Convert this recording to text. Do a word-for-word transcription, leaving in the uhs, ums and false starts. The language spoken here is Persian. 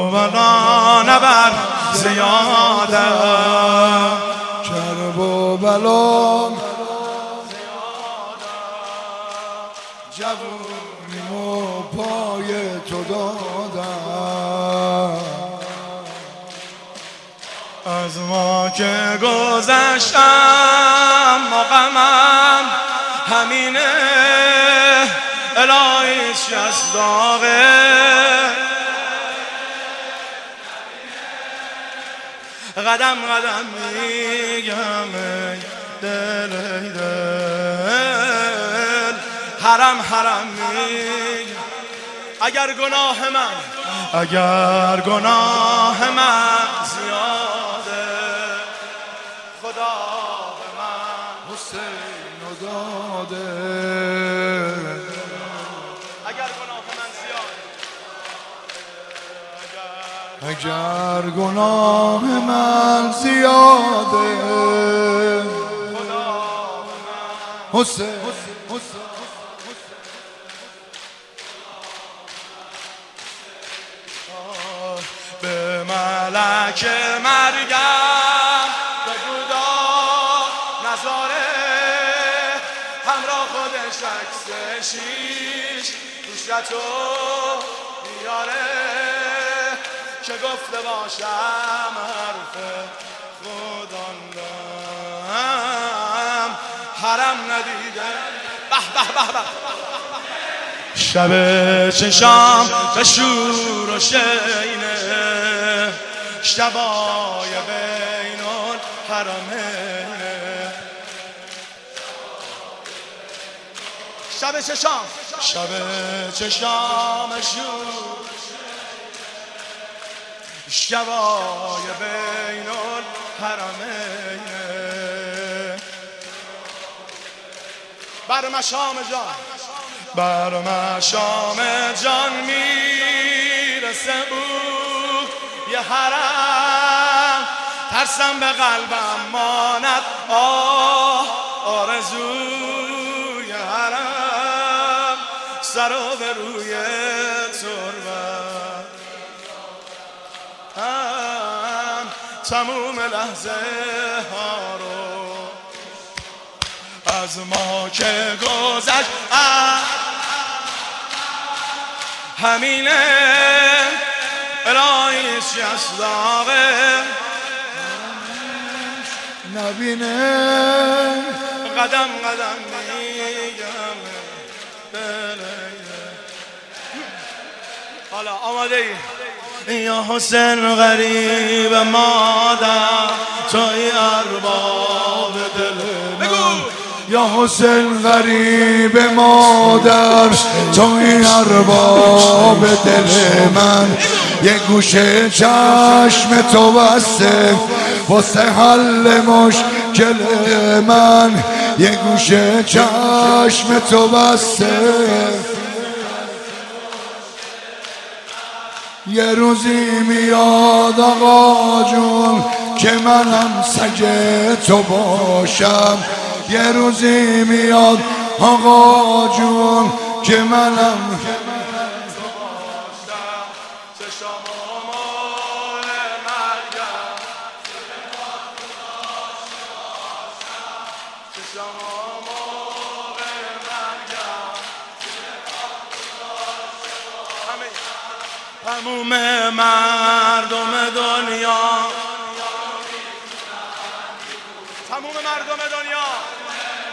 و بلا نبر زیاده، کرب و بلا جوونیمو پای تو دادم. از ما که گذشتم و غمم همینه، الهی شست داغه، قدم قدم میگم ای دل ای دل، حرم حرم میگم. اگر گناه من اگر گناه من زیاده، خدا به من حسین و داده. اگر گناه من زیاده، اگر گناه من زیاده، خدا به من حسین به ملک مرگم بگو داد نظاره، همراه خودش عکس شیش دوشتو بیاره، که گفته باشم حرف خوداندم، حرم ندیده. به به به به شب چشام به شور و شینه، شبای بین الحرمینه. شب چشام شب چشام شور، شبای بین الحرمینه. بر مشام جان بر مشام جان میرسه بود یه حرم، ترسم به قلبم ماند آه آرزوی حرم، سر و به روی تربت هم تموم لحظه ها رو از ما که گذشت همینه، الهی شست داغه، نبینه. قدم قدم میگم حالا آماده ای؟ یا حسین غریب مادر توی ارباب دل من، یا حسین غریب مادر توی ارباب دل من، یه گوشه چشم تو بسته واسه حل مشکل من، یه گوشه چشم تو بسته. یه روزی میاد آقا جون که منم سگ تو باشم، یه روزی میاد آقا جون که منم تموم مردم دنیا، تموم مردم دنیا